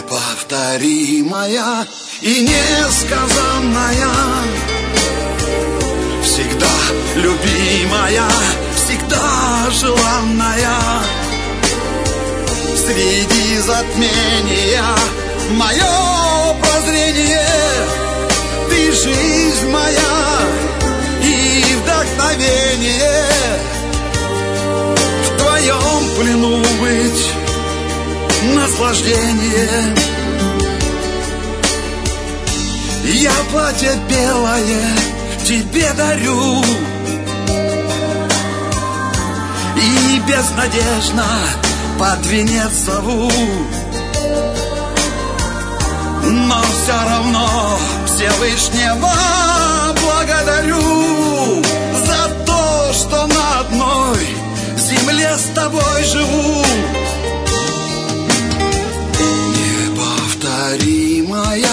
неповторимая и несказанная, всегда любимая, всегда желанная. Среди затмения мое прозрение, ты жизнь моя и вдохновение. В твоем плену быть наслаждение. Я платье белое тебе дарю и безнадежно под венец зову. Но все равно Всевышнего благодарю за то, что на одной земле с тобой живу. Неповторимая